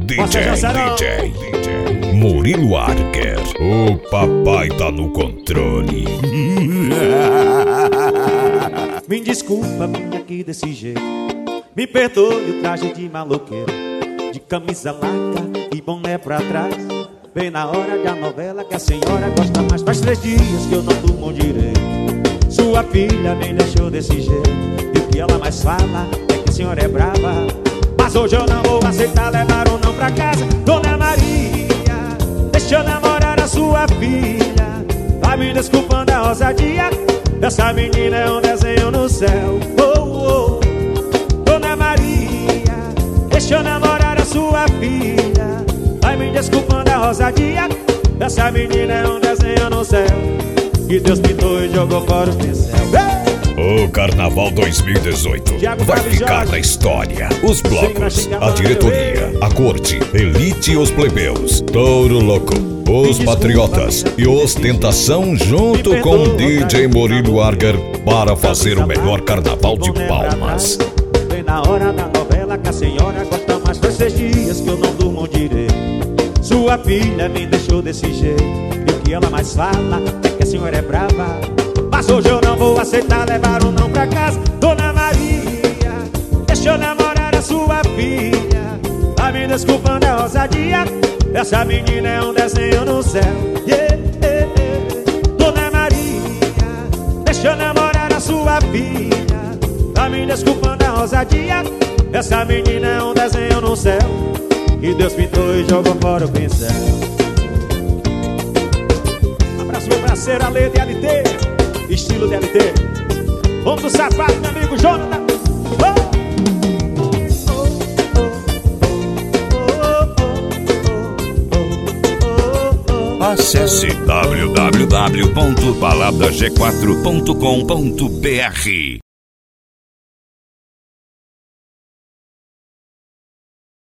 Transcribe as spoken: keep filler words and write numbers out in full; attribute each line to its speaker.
Speaker 1: D J, D J, D J Murilo Arger. O papai tá no controle.
Speaker 2: Me desculpa, vim aqui desse jeito. Me perdoe o traje de maloqueiro, de camisa larga e boné pra trás. Bem na hora da novela que a senhora gosta mais. Faz três dias que eu não durmo direito. Sua filha me deixou desse jeito, e o que ela mais fala é que a senhora é brava. Mas hoje eu não vou aceitar levar um não pra casa. Dona Maria, deixa eu namorar a sua filha. Vai me desculpando a ousadia, essa menina é um desenho no céu. Oh, oh. Dona Maria, deixa eu namorar a sua filha. Vai me desculpando a ousadia, essa menina é um desenho no céu. Que Deus pintou e jogou fora o pincel.
Speaker 1: O Carnaval dois mil e dezoito vai ficar na história. Os blocos, a diretoria, a corte, elite e os plebeus, Touro Louco, os patriotas e ostentação junto com D J Murilo Arger para fazer o melhor carnaval de Palmas.
Speaker 2: Vem na hora da novela que a senhora gosta mais. Faz seis dias que eu não durmo direito. Sua filha me deixou desse jeito, e o que ela mais fala é que a senhora é brava. Mas hoje eu não vou aceitar levar um não pra casa. Dona Maria, deixa eu namorar a sua filha. Vai me desculpando a ousadia, essa menina é um desenho no céu. Yeah, yeah, yeah. Dona Maria, deixa eu namorar a sua filha. Vai me desculpando a ousadia, essa menina é um desenho no céu. Que Deus pintou e jogou fora o pincel. Abraço meu parceiro Ale de L T, estilo de L T. Vamos do sapato, meu amigo Jonathan.
Speaker 1: Acesse w w w ponto balada g quatro ponto com ponto b r.